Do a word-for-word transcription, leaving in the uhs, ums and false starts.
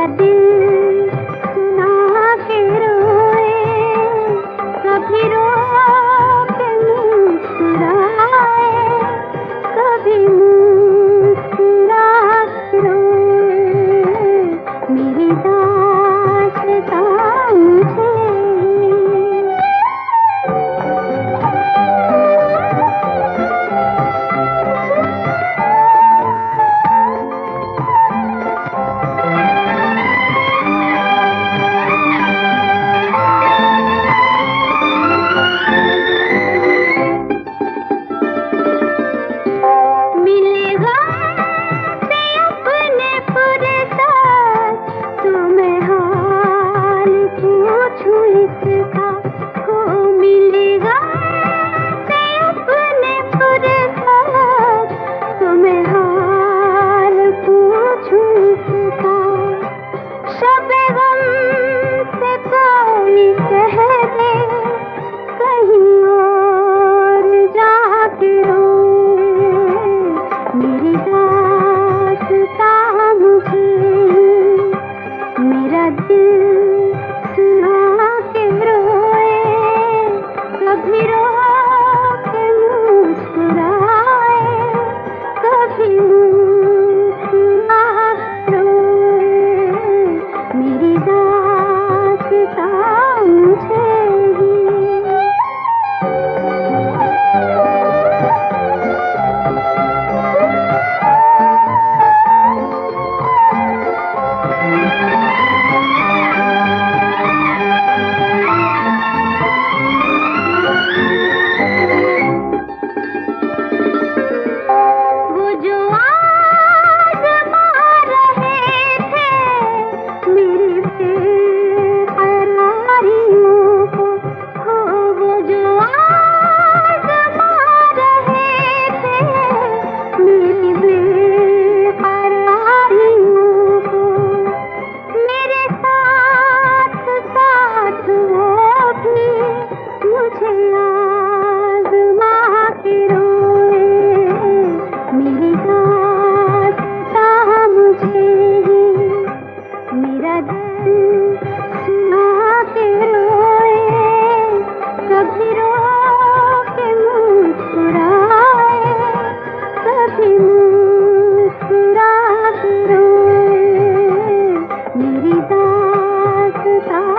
मेरा दिल सुना के रोए, कभी रो के मुस्कुराए, कभी मुस्कुरा के रोए, मेरी दास्तां मुझे। मेरा दिल सुना के रोए, कभी रो के मुस्कुराए, कभी मुस्कुरा के रोए, मेरी दास्तां मुझे ही। मेरा दिल सुना के रोए, कभी रो के मुस्कुराए, कभी मुस्कुरा के रोए, मेरी दास्तां